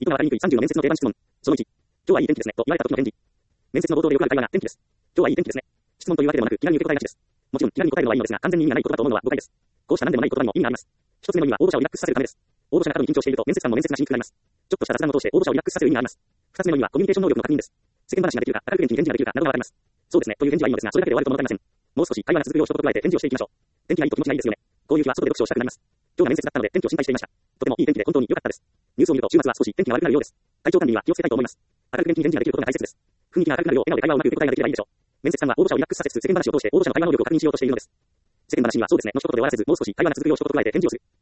意図がわかりにくい30の面接の定番質問。その1。今日はいい天気ですね。と言われた時の返事。面接の冒頭でよくある会話が天気です。今日はいい天気ですね。質問というわけでもなく、気軽に受け答えがちです。もちろん、気軽に答えるのはいいのですが、完全に意味がない言葉と思うのは誤解です。こうした何でもない言葉にも意味があります。一つ目の意味は、応募者をリラックスさせるためです。応募者が過度に緊張していると、面接官も面接がしにくくなります。ちょっとした雑談を通して応募者をリラックスさせる意味があります。二つ目の意味は、コミュニケーション能力の確認です。世間話ができるか、明るく元気に返事ができるかなどがわかります。そうですね、という返事はいいのですが、それだけで終わると物足りません。もう少し会話が続くよう一言加えて返事をしていきましょう。天気がいいと気持ちがいいですよね。こういう日は外で読書をしたくなります。今日が面接だったので天気を心配していました。とてもいい天気で本当に良かったです。ニュースを見ると週末は少し天気が悪くなるようです。体調管理には気をつけたいと思います。明るく元気に返事ができることが大切です。雰囲気が明るくなるよう笑顔で会話をうまく受け答えができればいいでしょう。面接官は応募者をリラックスさせつつ世間話を通して応募者の会話能力を確認しようとしているのです。世間話にはそうですねの一言で終わらせず、もう少し会話が続くよう一言加えて返事をする。